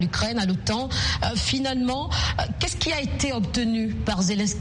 l'Ukraine, à l'OTAN. Finalement, qu'est-ce qui a été obtenu par Zelensky ?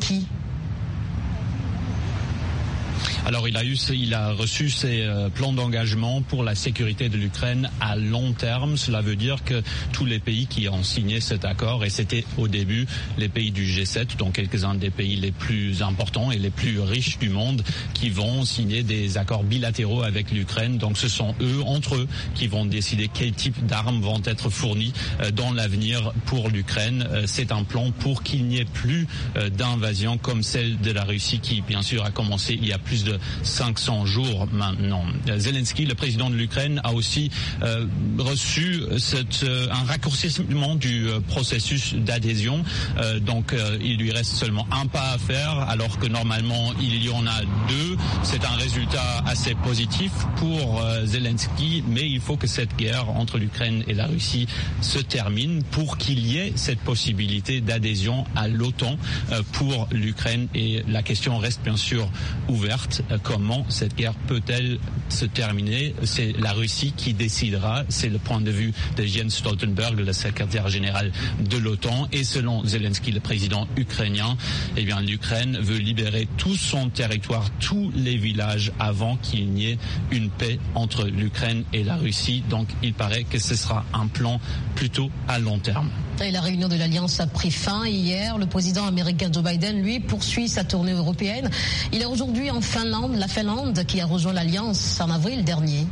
Alors il a reçu ses plans d'engagement pour la sécurité de l'Ukraine à long terme. Cela veut dire que tous les pays qui ont signé cet accord, et c'était au début les pays du G7, donc quelques-uns des pays les plus importants et les plus riches du monde, qui vont signer des accords bilatéraux avec l'Ukraine. Donc ce sont eux, entre eux, qui vont décider quel type d'armes vont être fournies dans l'avenir pour l'Ukraine. C'est un plan pour qu'il n'y ait plus d'invasion comme celle de la Russie qui, bien sûr, a commencé il y a plus de 500 jours maintenant. Zelensky, le président de l'Ukraine, a aussi reçu un raccourcissement du processus d'adhésion. Donc il lui reste seulement un pas à faire, alors que normalement il y en a deux. C'est un résultat assez positif pour Zelensky, mais il faut que cette guerre entre l'Ukraine et la Russie se termine pour qu'il y ait cette possibilité d'adhésion à l'OTAN pour l'Ukraine. Et la question reste bien sûr ouverte. Comment cette guerre peut-elle se terminer? C'est la Russie qui décidera. C'est le point de vue de Jens Stoltenberg, le secrétaire général de l'OTAN. Et selon Zelensky, le président ukrainien, eh bien, l'Ukraine veut libérer tout son territoire, tous les villages, avant qu'il n'y ait une paix entre l'Ukraine et la Russie. Donc, il paraît que ce sera un plan plutôt à long terme. Et la réunion de l'Alliance a pris fin hier. Le président américain Joe Biden, lui, poursuit sa tournée européenne. Il est aujourd'hui en Finlande, la Finlande qui a rejoint l'Alliance en avril dernier.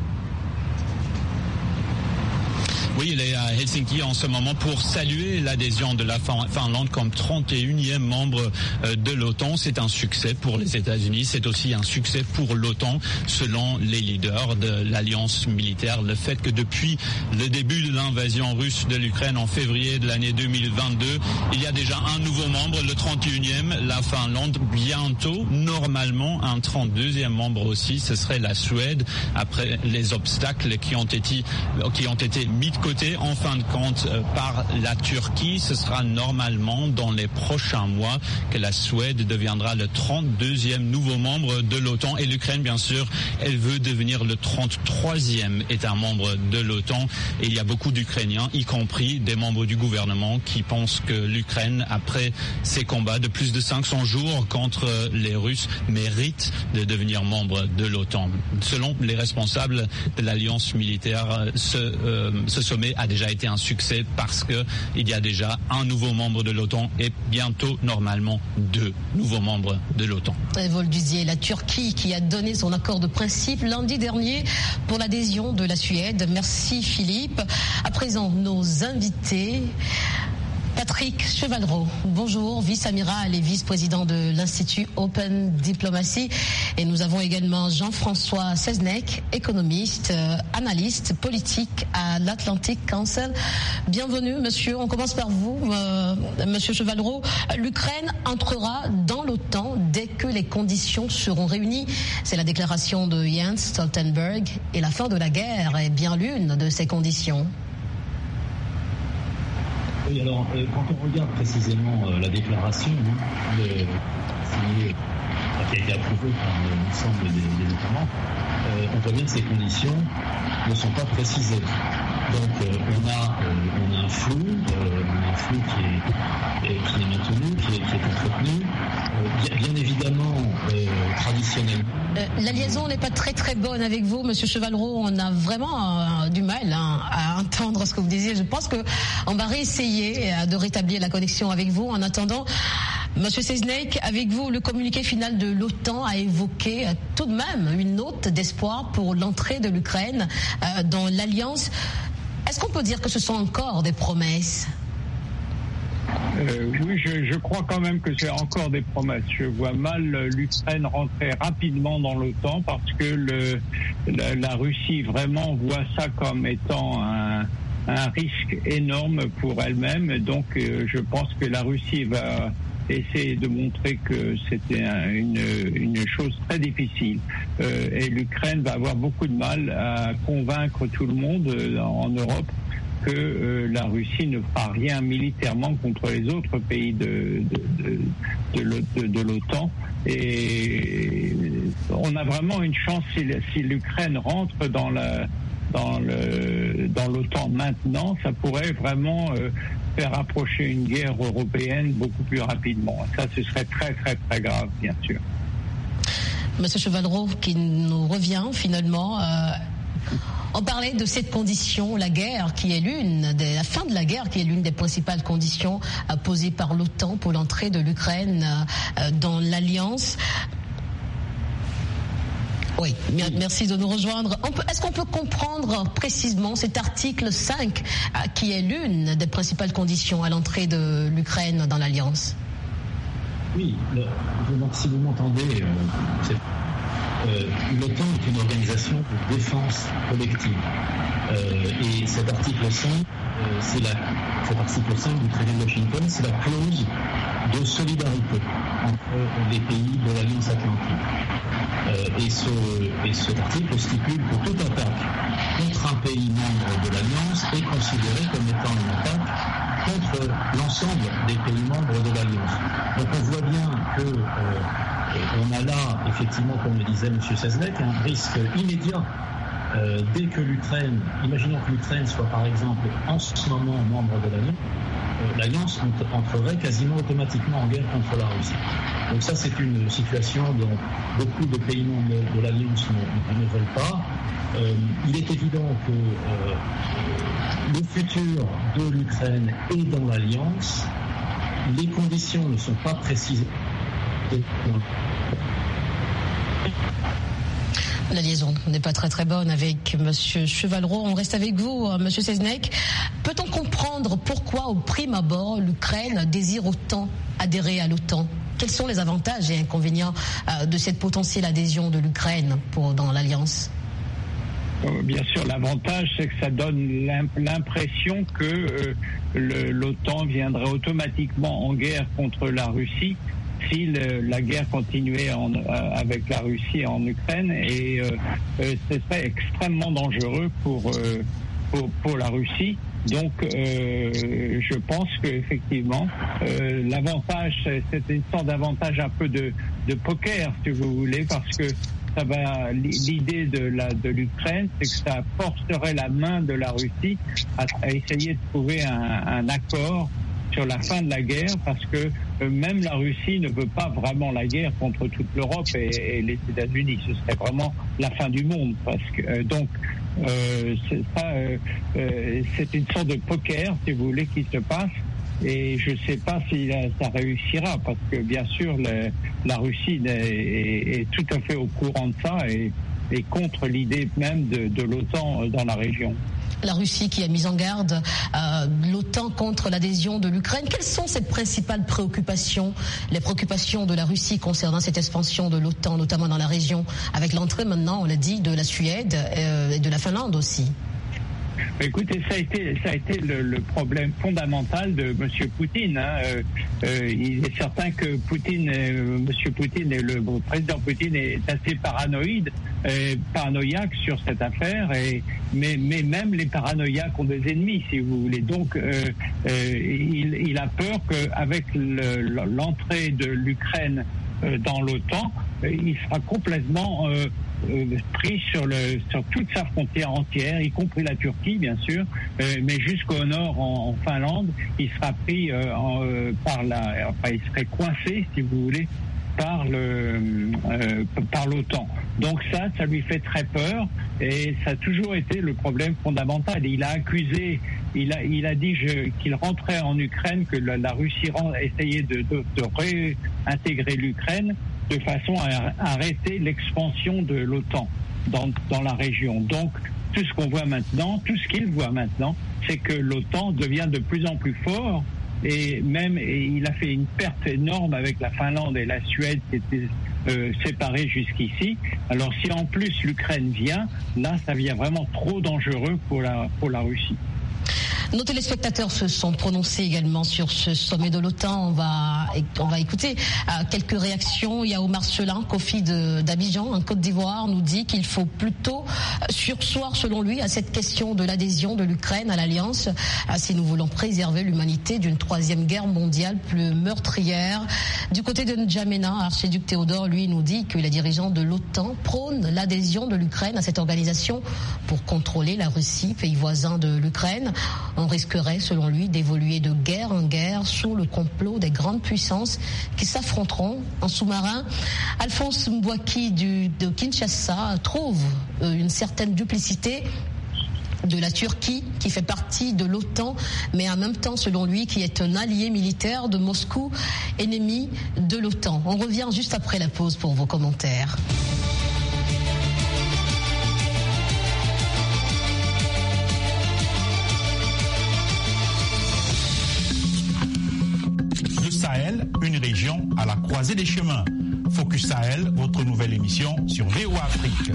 Oui, il est à Helsinki en ce moment pour saluer l'adhésion de la Finlande comme 31e membre de l'OTAN. C'est un succès pour les États-Unis, c'est aussi un succès pour l'OTAN, selon les leaders de l'alliance militaire. Le fait que depuis le début de l'invasion russe de l'Ukraine en février de l'année 2022, il y a déjà un nouveau membre, le 31e, la Finlande. Bientôt, normalement, un 32e membre aussi, ce serait la Suède, après les obstacles qui ont été mis de côté en fin de compte par la Turquie. Ce sera normalement dans les prochains mois que la Suède deviendra le 32e nouveau membre de l'OTAN, et l'Ukraine, bien sûr, elle veut devenir le 33e État membre de l'OTAN. Et il y a beaucoup d'Ukrainiens, y compris des membres du gouvernement, qui pensent que l'Ukraine, après ces combats de plus de 500 jours contre les Russes, mérite de devenir membre de l'OTAN. Selon les responsables de l'alliance militaire, ce sommet a déjà été un succès parce que il y a déjà un nouveau membre de l'OTAN et bientôt, normalement, 2 nouveaux membres de l'OTAN. Et vous le disiez, la Turquie qui a donné son accord de principe lundi dernier pour l'adhésion de la Suède. Merci Philippe. À présent, nos invités. Patrick Chevallereau, bonjour, vice-amiral et vice-président de l'Institut Open Diplomacy. Et nous avons également Jean-François Seznec, économiste, analyste politique à l'Atlantic Council. Bienvenue, monsieur. On commence par vous, monsieur Chevallereau. L'Ukraine entrera dans l'OTAN dès que les conditions seront réunies. C'est la déclaration de Jens Stoltenberg. Et la fin de la guerre est bien l'une de ces conditions. Oui, alors quand on regarde précisément la déclaration signée, qui a été approuvée par l'ensemble des États membres, on voit bien que ces conditions ne sont pas précisées. Donc on a un flou qui est maintenu, qui est entretenu. Bien évidemment, traditionnellement. La liaison n'est pas très très bonne avec vous, monsieur Chevallereau. On a vraiment du mal à entendre ce que vous disiez. Je pense qu'on va réessayer de rétablir la connexion avec vous. En attendant, monsieur Seznec, avec vous, le communiqué final de l'OTAN a évoqué tout de même une note d'espoir pour l'entrée de l'Ukraine dans l'Alliance. Est-ce qu'on peut dire que ce sont encore des promesses ? Oui, je crois quand même que c'est encore des promesses. Je vois mal l'Ukraine rentrer rapidement dans l'OTAN parce que la Russie vraiment voit ça comme étant un risque énorme pour elle-même. Donc, je pense que la Russie va essayer de montrer que c'était une chose très difficile. Et l'Ukraine va avoir beaucoup de mal à convaincre tout le monde en Europe que la Russie ne fera rien militairement contre les autres pays de l'OTAN. Et on a vraiment une chance si l'Ukraine rentre dans dans l'OTAN maintenant, ça pourrait vraiment faire approcher une guerre européenne beaucoup plus rapidement. Ça, ce serait très, très, très grave, bien sûr. Monsieur Chevalleroux, qui nous revient finalement. On parlait de cette condition, la guerre, la fin de la guerre, qui est l'une des principales conditions posées par l'OTAN pour l'entrée de l'Ukraine dans l'Alliance. Oui, merci de nous rejoindre. Est-ce qu'on peut comprendre précisément cet article 5 qui est l'une des principales conditions à l'entrée de l'Ukraine dans l'Alliance? Oui, donc si vous m'entendez, l'OTAN est une organisation de défense collective. Et cet article 5, cet article 5 du traité de Washington, c'est la clause de solidarité entre les pays de l'Alliance Atlantique. Et cet article stipule que toute attaque contre un pays membre de l'Alliance est considérée comme étant une attaque contre l'ensemble des pays membres de l'Alliance. Donc on voit bien que on a là, effectivement, comme le disait M. Seznec, un risque immédiat. Dès que l'Ukraine, imaginons que l'Ukraine soit par exemple en ce moment membre de l'Alliance entrerait quasiment automatiquement en guerre contre la Russie. Donc ça, c'est une situation dont beaucoup de pays membres de l'Alliance ne veulent pas. Il est évident que le futur de l'Ukraine est dans l'Alliance. Les conditions ne sont pas précisées. La liaison n'est pas très très bonne avec Monsieur Chevalleroux. On reste avec vous, Monsieur Seznec. Peut-on comprendre pourquoi, au prime abord, l'Ukraine désire autant adhérer à l'OTAN? Quels sont les avantages et inconvénients de cette potentielle adhésion de l'Ukraine dans l'Alliance? Bien sûr, l'avantage, c'est que ça donne l'impression que l'OTAN viendrait automatiquement en guerre contre la Russie si la guerre continuait avec la Russie en Ukraine, et ce serait extrêmement dangereux pour la Russie. Donc, je pense qu'effectivement, l'avantage, c'est une sorte d'avantage un peu de poker, si vous voulez, parce que l'idée de l'Ukraine, c'est que ça forcerait la main de la Russie à essayer de trouver un accord sur la fin de la guerre, parce que même la Russie ne veut pas vraiment la guerre contre toute l'Europe et les États-Unis. Ce serait vraiment la fin du monde, parce que c'est une sorte de poker, si vous voulez, qui se passe. Et je ne sais pas si ça réussira, parce que bien sûr la Russie est tout à fait au courant de ça et contre l'idée même de l'OTAN dans la région. La Russie qui a mis en garde l'OTAN contre l'adhésion de l'Ukraine. Quelles sont ses principales préoccupations, les préoccupations de la Russie concernant cette expansion de l'OTAN, notamment dans la région, avec l'entrée maintenant, on l'a dit, de la Suède et de la Finlande aussi? Écoutez, ça a été le problème fondamental de M. Poutine. Il est certain que M. Poutine et le président Poutine est assez paranoïaque sur cette affaire, mais même les paranoïaques ont des ennemis, si vous voulez. Donc, il a peur qu'avec l'entrée de l'Ukraine dans l'OTAN, il sera complètement pris sur toute sa frontière entière, y compris la Turquie, bien sûr, mais jusqu'au nord, en Finlande, il sera pris il serait coincé, si vous voulez, par l'OTAN. Donc ça lui fait très peur, et ça a toujours été le problème fondamental. Il a accusé, il a dit qu'il rentrait en Ukraine, que la Russie essayait de réintégrer l'Ukraine de façon à arrêter l'expansion de l'OTAN dans la région. Donc tout ce qu'il voit maintenant, c'est que l'OTAN devient de plus en plus fort. Et il a fait une perte énorme avec la Finlande et la Suède qui étaient séparées jusqu'ici. Alors si en plus l'Ukraine vient, là ça devient vraiment trop dangereux pour la Russie. Nos téléspectateurs se sont prononcés également sur ce sommet de l'OTAN. On va écouter quelques réactions. Il y a Omar Selin, Kofi d'Abidjan, en Côte d'Ivoire, nous dit qu'il faut plutôt surseoir, selon lui, à cette question de l'adhésion de l'Ukraine à l'Alliance, si nous voulons préserver l'humanité d'une troisième guerre mondiale plus meurtrière. Du côté de N'Djamena, archiduc Théodore, lui, nous dit que les dirigeants de l'OTAN prônent l'adhésion de l'Ukraine à cette organisation pour contrôler la Russie, pays voisin de l'Ukraine. On risquerait, selon lui, d'évoluer de guerre en guerre sous le complot des grandes puissances qui s'affronteront en sous-marin. Alphonse Mbouaki de Kinshasa trouve une certaine duplicité de la Turquie, qui fait partie de l'OTAN, mais en même temps, selon lui, qui est un allié militaire de Moscou, ennemi de l'OTAN. On revient juste après la pause pour vos commentaires. Une région à la croisée des chemins. Focus Sahel, votre nouvelle émission sur VOA Afrique.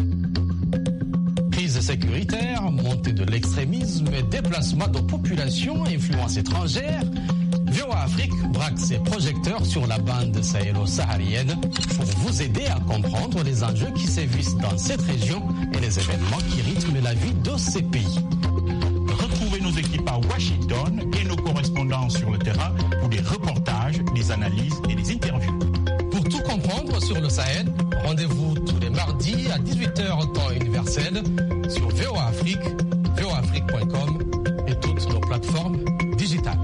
Crise sécuritaire, montée de l'extrémisme et déplacement de populations à influence étrangère, VOA Afrique braque ses projecteurs sur la bande sahélo-saharienne pour vous aider à comprendre les enjeux qui sévissent dans cette région et les événements qui rythment la vie de ces pays. Retrouvez nos équipes à Washington et nos correspondants sur le terrain pour des reportages, des analyses et des interviews. Pour tout comprendre sur le Sahel, rendez-vous tous les mardis à 18h temps universel sur VOA Afrique, voaafrique.com et toutes nos plateformes digitales.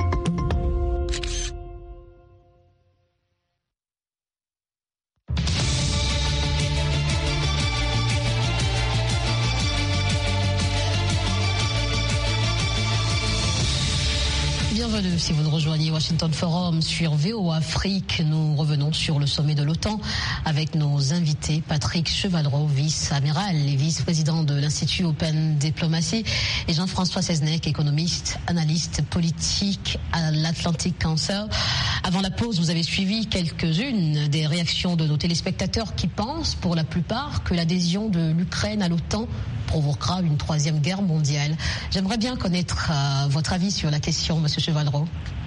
Bienvenue si vous nous rejoignez Washington Forum sur VOA Afrique. Nous revenons sur le sommet de l'OTAN avec nos invités Patrick Chevallereau, vice-amiral et vice-président de l'Institut Open Diplomacy, et Jean-François Seznec, économiste, analyste politique à l'Atlantic Council. Avant la pause, vous avez suivi quelques-unes des réactions de nos téléspectateurs qui pensent pour la plupart que l'adhésion de l'Ukraine à l'OTAN provoquera une troisième guerre mondiale. J'aimerais bien connaître votre avis sur la question, Monsieur Chevallereau.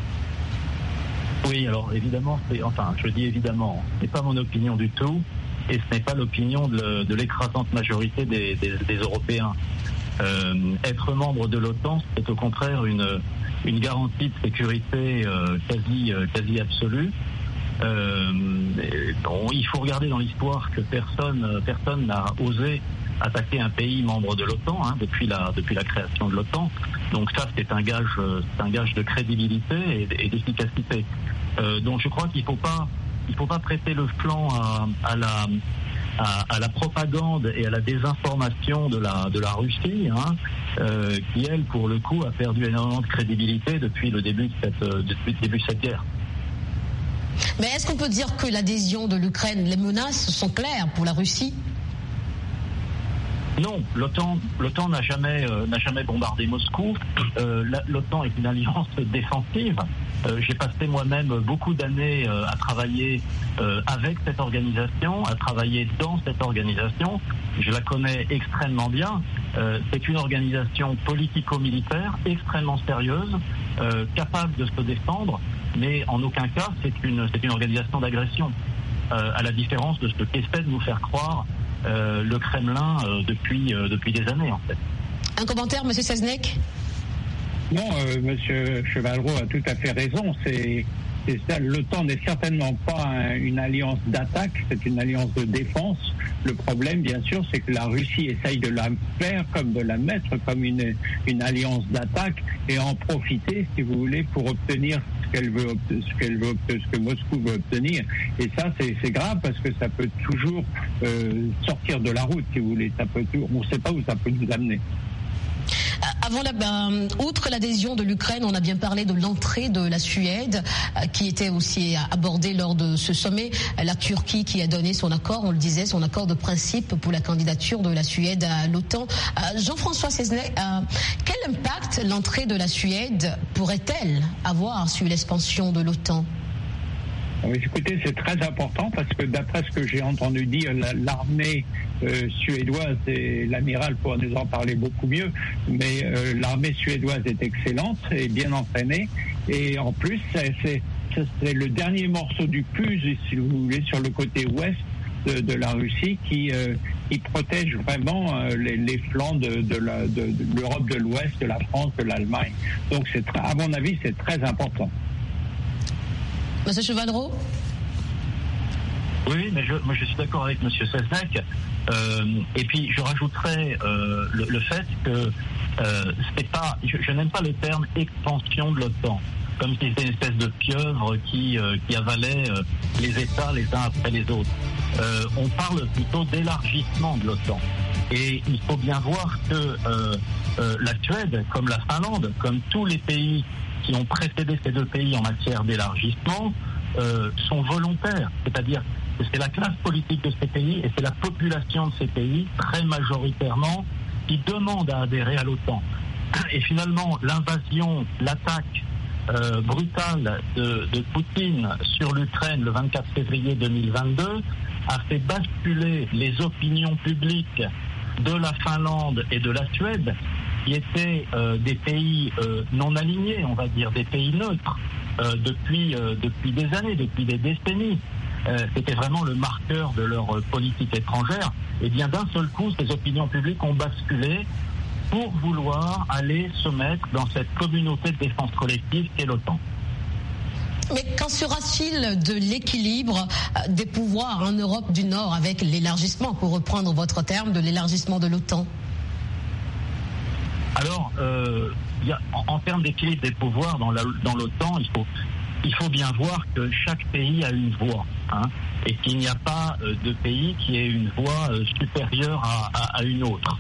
Oui, alors évidemment, je dis évidemment, ce n'est pas mon opinion du tout, et ce n'est pas l'opinion de l'écrasante majorité des Européens. Être membre de l'OTAN, c'est au contraire une garantie de sécurité quasi absolue. Il faut regarder dans l'histoire que personne n'a osé attaquer un pays membre de l'OTAN depuis la création de l'OTAN. Donc ça, c'est un gage de crédibilité et d'efficacité. Donc je crois qu'il faut pas prêter le flanc à la propagande et à la désinformation de la Russie, qui elle, pour le coup, a perdu énormément de crédibilité depuis le début de cette guerre. Mais est-ce qu'on peut dire que l'adhésion de l'Ukraine, les menaces sont claires pour la Russie ? Non, l'OTAN n'a jamais bombardé Moscou. L'OTAN est une alliance défensive. J'ai passé moi-même beaucoup d'années à travailler avec cette organisation, à travailler dans cette organisation. Je la connais extrêmement bien. C'est une organisation politico-militaire extrêmement sérieuse, capable de se défendre, mais en aucun cas c'est une organisation d'agression, à la différence de ce qu'essaie de nous faire croire le Kremlin depuis des années, en fait. Un commentaire, Monsieur Seznec ? Non, Monsieur Chevallereau a tout à fait raison. L'OTAN n'est certainement pas une alliance d'attaque, c'est une alliance de défense. Le problème, bien sûr, c'est que la Russie essaye de la faire de la mettre comme une alliance d'attaque et en profiter, si vous voulez, pour obtenir ce que Moscou veut obtenir. Et ça, c'est grave parce que ça peut toujours sortir de la route, si vous voulez. On ne sait pas où ça peut nous amener. Outre l'adhésion de l'Ukraine, on a bien parlé de l'entrée de la Suède, qui était aussi abordée lors de ce sommet. La Turquie qui a donné son accord, on le disait, son accord de principe pour la candidature de la Suède à l'OTAN. Jean-François Seznec, quel impact l'entrée de la Suède pourrait-elle avoir sur l'expansion de l'OTAN ? Oui, écoutez, c'est très important parce que d'après ce que j'ai entendu dire, l'armée suédoise, et l'amiral pourra nous en parler beaucoup mieux, mais l'armée suédoise est excellente et bien entraînée. Et en plus, c'est le dernier morceau du puzzle, si vous voulez, sur le côté ouest de la Russie qui protège vraiment les flancs de l'Europe de l'Ouest, de la France, de l'Allemagne. Donc, à mon avis, c'est très important. Monsieur Chevalereau ? Oui, mais moi je suis d'accord avec Monsieur Seznec. Et puis je rajouterais le fait que c'est pas, je n'aime pas le terme expansion de l'OTAN, comme si c'était une espèce de pieuvre qui avalait les États les uns après les autres. On parle plutôt d'élargissement de l'OTAN. Et il faut bien voir que la Suède, comme la Finlande, comme tous les pays qui ont précédé ces deux pays en matière d'élargissement, sont volontaires. C'est-à-dire que c'est la classe politique de ces pays et c'est la population de ces pays, très majoritairement, qui demande à adhérer à l'OTAN. Et finalement, l'invasion, l'attaque brutale de Poutine sur l'Ukraine le 24 février 2022 a fait basculer les opinions publiques de la Finlande et de la Suède, qui étaient des pays non alignés, on va dire, des pays neutres, depuis des années, depuis des décennies. C'était vraiment le marqueur de leur politique étrangère. Et bien d'un seul coup, ces opinions publiques ont basculé pour vouloir aller se mettre dans cette communauté de défense collective qu'est l'OTAN. Mais qu'en sera-t-il de l'équilibre des pouvoirs en Europe du Nord avec l'élargissement, pour reprendre votre terme, de l'élargissement de l'OTAN ? Alors, en termes d'équilibre des pouvoirs dans l'OTAN, il faut bien voir que chaque pays a une voix, et qu'il n'y a pas de pays qui ait une voix supérieure à une autre.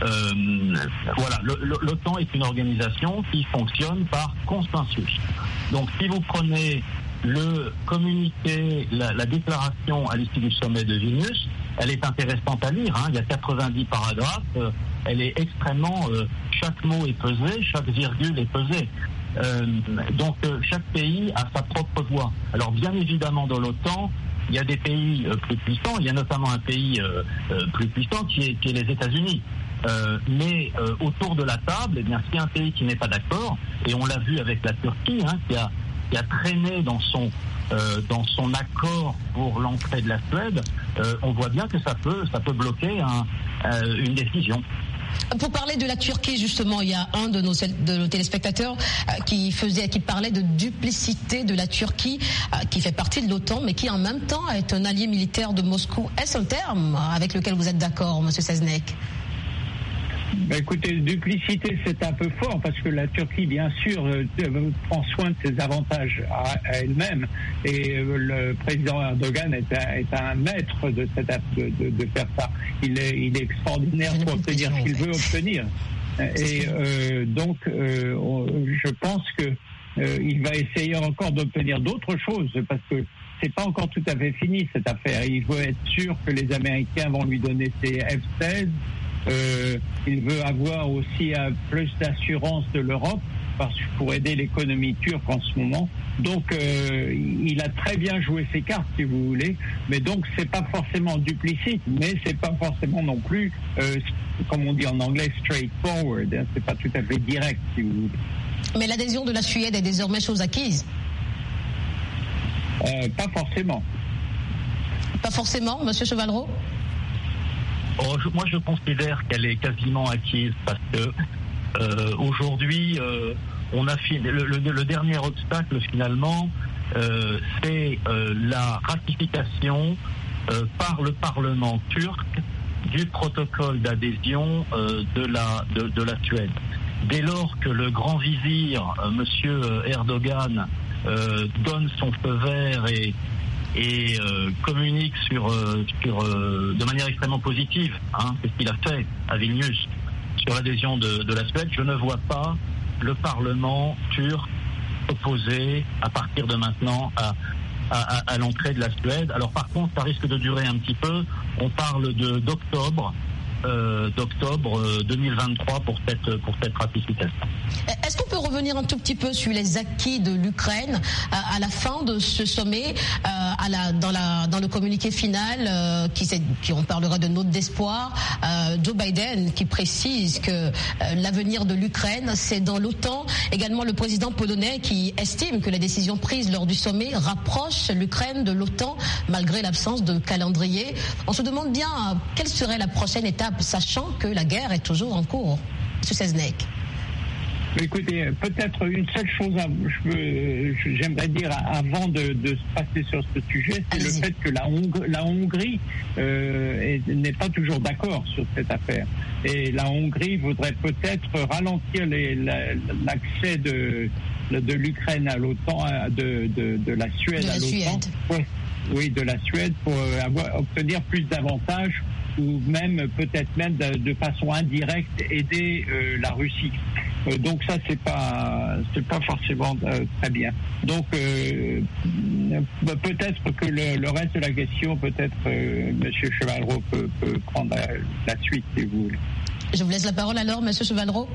Voilà, l'OTAN est une organisation qui fonctionne par consensus. Donc, si vous prenez le communiqué, la déclaration à l'issue du sommet de Vilnius, elle est intéressante à lire. Il y a 90 paragraphes. Elle est extrêmement... chaque mot est pesé, chaque virgule est pesée. Donc chaque pays a sa propre voix. Alors bien évidemment dans l'OTAN, il y a des pays plus puissants. Il y a notamment un pays plus puissant qui est les États-Unis. Mais autour de la table, eh bien, s'il y a un pays qui n'est pas d'accord, et on l'a vu avec la Turquie, qui a traîné dans son accord pour l'entrée de la Suède, on voit bien que ça peut bloquer une décision. Pour parler de la Turquie, justement, il y a un de nos téléspectateurs qui parlait de duplicité de la Turquie, qui fait partie de l'OTAN, mais qui en même temps est un allié militaire de Moscou. Est-ce un terme avec lequel vous êtes d'accord, M. Seznec ? Écoutez, duplicité, c'est un peu fort parce que la Turquie, bien sûr, prend soin de ses avantages à elle-même, et le président Erdogan est un maître de faire ça. Il est extraordinaire pour obtenir ce qu'il veut obtenir. Et donc, je pense que il va essayer encore d'obtenir d'autres choses parce que c'est pas encore tout à fait fini cette affaire. Il veut être sûr que les Américains vont lui donner ses F-16. Il veut avoir aussi plus d'assurance de l'Europe pour aider l'économie turque en ce moment. Donc il a très bien joué ses cartes, si vous voulez, mais donc c'est pas forcément duplicite, mais c'est pas forcément non plus comme on dit en anglais straightforward, c'est pas tout à fait direct, si vous voulez. Mais l'adhésion de la Suède est désormais chose acquise. Pas forcément. Pas forcément, Monsieur Chevalereau? Moi, je considère qu'elle est quasiment acquise parce que aujourd'hui, on a le dernier obstacle finalement, c'est la ratification par le Parlement turc du protocole d'adhésion de la Suède. Dès lors que le grand vizir, Monsieur Erdogan, donne son feu vert et communique de manière extrêmement positive, c'est ce qu'il a fait à Vilnius sur l'adhésion de la Suède, je ne vois pas le Parlement turc opposé à partir de maintenant à l'entrée de la Suède. Alors par contre, ça risque de durer un petit peu. On parle d'octobre d'octobre 2023 pour cette ratification. Est-ce qu'on peut revenir un tout petit peu sur les acquis de l'Ukraine à la fin de ce sommet, dans le communiqué final qui on parlera de note d'espoir, Joe Biden qui précise que l'avenir de l'Ukraine c'est dans l'OTAN, également le président polonais qui estime que les décisions prises lors du sommet rapprochent l'Ukraine de l'OTAN malgré l'absence de calendrier. On se demande bien quelle serait la prochaine étape, sachant que la guerre est toujours en cours. M. Seznek. Écoutez, peut-être une seule chose, j'aimerais dire avant de se passer sur ce sujet, c'est le fait que la Hongrie n'est pas toujours d'accord sur cette affaire. Et la Hongrie voudrait peut-être ralentir l'accès de l'Ukraine à l'OTAN, de la Suède à l'OTAN. Oui, de la Suède pour obtenir plus d'avantages ou peut-être même de façon indirecte aider la Russie. Donc ça c'est pas forcément très bien. Donc peut-être que le reste de la question, peut-être Monsieur Chevalleroux peut prendre la suite si vous voulez. Je vous laisse la parole alors, Monsieur Chevalleroux.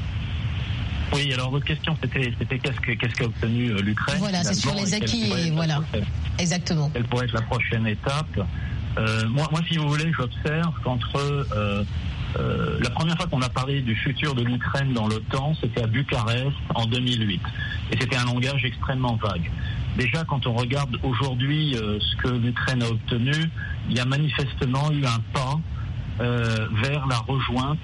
Oui, alors votre question c'était qu'est-ce qu'a obtenu l'Ukraine. Voilà, c'est sur les acquis et voilà. Exactement. Quelle pourrait être la prochaine étape? Moi, si vous voulez, j'observe qu'entre la première fois qu'on a parlé du futur de l'Ukraine dans l'OTAN, c'était à Bucarest en 2008. Et c'était un langage extrêmement vague. Déjà, quand on regarde aujourd'hui ce que l'Ukraine a obtenu, il y a manifestement eu un pas vers la rejointe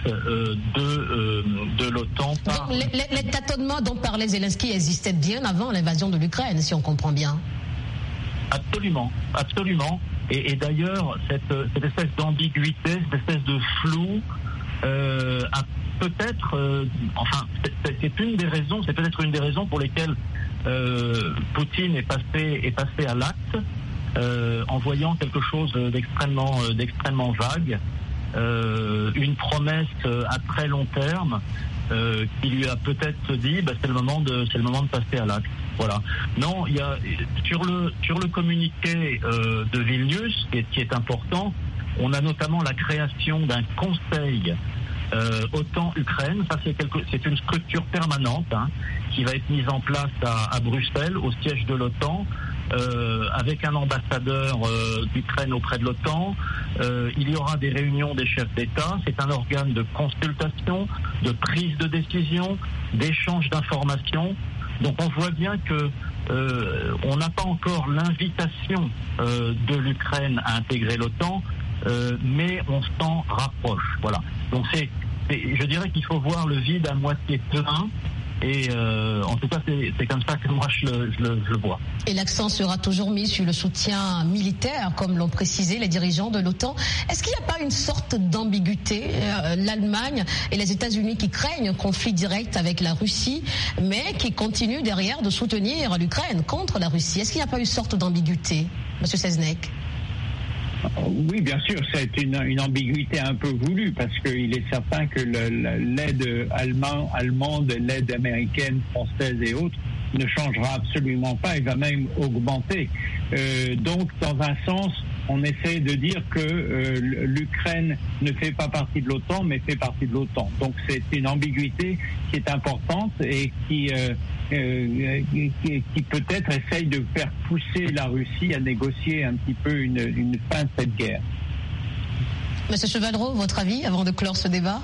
de l'OTAN. Les tâtonnements dont parlait Zelensky existaient bien avant l'invasion de l'Ukraine, si on comprend bien. Absolument, absolument. Et d'ailleurs, cette espèce d'ambiguïté, cette espèce de flou, a peut-être, c'est peut-être une des raisons pour lesquelles Poutine est passé à l'acte, en voyant quelque chose d'extrêmement vague, une promesse à très long terme, qui lui a peut-être dit, c'est le moment de passer à l'acte. Voilà. Non, il y a sur le communiqué de Vilnius, qui est important, on a notamment la création d'un conseil OTAN-Ukraine. Ça, c'est une structure permanente qui va être mise en place à Bruxelles, au siège de l'OTAN, avec un ambassadeur d'Ukraine auprès de l'OTAN. Il y aura des réunions des chefs d'État. C'est un organe de consultation, de prise de décision, d'échange d'informations. Donc on voit bien que on n'a pas encore l'invitation de l'Ukraine à intégrer l'OTAN, mais on s'en rapproche. Voilà. Donc je dirais qu'il faut voir le vide à moitié plein. Et en tout cas, c'est comme ça que moi je le vois. Et l'accent sera toujours mis sur le soutien militaire, comme l'ont précisé les dirigeants de l'OTAN. Est-ce qu'il n'y a pas une sorte d'ambiguïté, l'Allemagne et les États-Unis qui craignent un conflit direct avec la Russie, mais qui continuent derrière de soutenir l'Ukraine contre la Russie? Est-ce qu'il n'y a pas une sorte d'ambiguïté, Monsieur Seznek? Oui, bien sûr, c'est une ambiguïté un peu voulue, parce qu'il est certain que l'aide allemande, l'aide américaine, française et autres ne changera absolument pas et va même augmenter. Donc, dans un sens, on essaie de dire que l'Ukraine ne fait pas partie de l'OTAN, mais fait partie de l'OTAN. Donc, c'est une ambiguïté qui est importante et qui peut-être essaye de faire pousser la Russie à négocier un petit peu une fin de cette guerre. Monsieur Chevalleroux, votre avis avant de clore ce débat?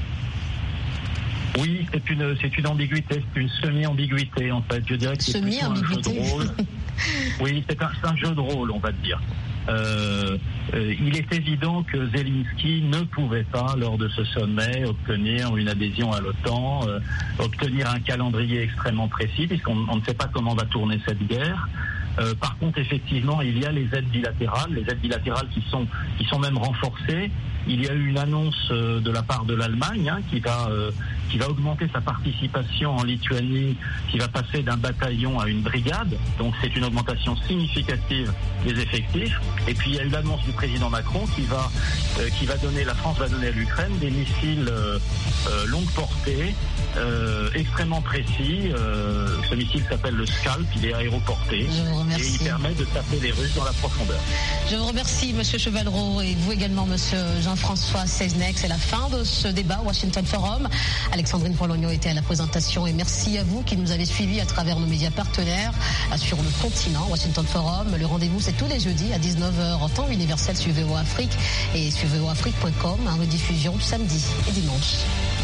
Oui, c'est une ambiguïté, c'est une semi-ambiguïté en fait. Je dirais que c'est plutôt un jeu de rôle. Oui, c'est un jeu de rôle, on va dire. Il est évident que Zelensky ne pouvait pas, lors de ce sommet, obtenir une adhésion à l'OTAN, obtenir un calendrier extrêmement précis, puisqu'on ne sait pas comment va tourner cette guerre. Par contre, effectivement, il y a les aides bilatérales qui sont même renforcées. Il y a eu une annonce de la part de l'Allemagne qui va augmenter sa participation en Lituanie, qui va passer d'un bataillon à une brigade. Donc c'est une augmentation significative des effectifs. Et puis il y a eu l'annonce du président Macron la France va donner à l'Ukraine des missiles longue portée, extrêmement précis. Ce missile s'appelle le Scalp, il est aéroporté et il permet de taper les Russes dans la profondeur. Je vous remercie, Monsieur Chevalleroux, et vous également, Monsieur Jean Jean-François Seznec. C'est la fin de ce débat Washington Forum. Alexandrine Poilogno était à la présentation et merci à vous qui nous avez suivis à travers nos médias partenaires sur le continent. Washington Forum, le rendez-vous c'est tous les jeudis à 19h en temps universel sur VOA Afrique et sur voaafrique.com, en rediffusion samedi et dimanche.